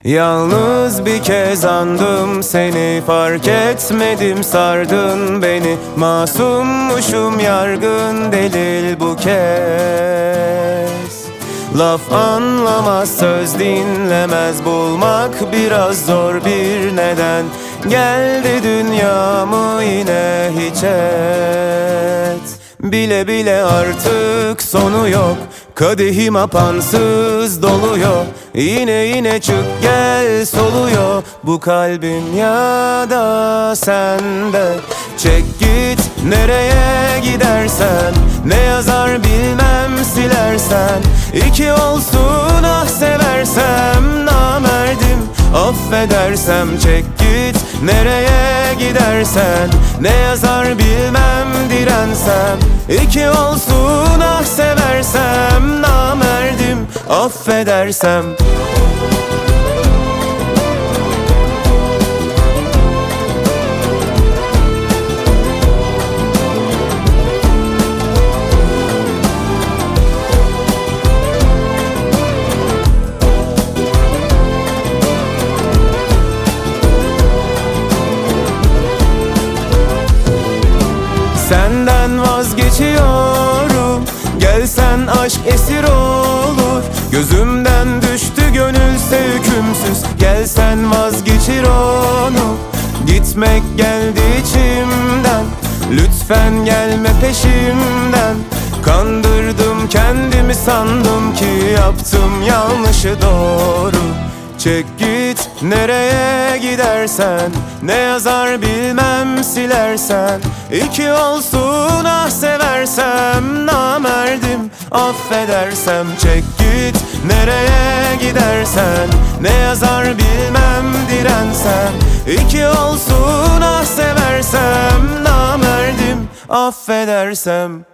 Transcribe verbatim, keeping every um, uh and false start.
Yalnız bir kez andım seni, fark etmedim sardın beni. Masummuşum yargın delil bu kez. Laf anlamaz, söz dinlemez, bulmak biraz zor bir neden. Geldi dünyamı yine hiç et. Bile bile artık sonu yok, kadehim apansız doluyor. Yine yine çık gel soluyor bu kalbim ya da sende. Çek git nereye gidersen, ne yazar bilmem silersen. İki olsun ah seversem, namerdim affedersem. Çek git nereye gidersen, ne yazar bilmem dirensem. İki olsun ah seversem, namerdim affedersem. Senden vazgeçiyorum, gelsen aşk esir olur. Gözümden düştü gönülse hükümsüz, gelsen vazgeçir onu. Gitmek geldi içimden, lütfen gelme peşimden. Kandırdım kendimi, sandım ki yaptım yanlışı doğru. Çek git nereye gidersen, ne yazar bilmem silersen. İki olsun ah seversem, namerdim affedersem. Çek git nereye gidersen, ne yazar bilmem dirensem. İki olsun ah seversem, namerdim affedersem.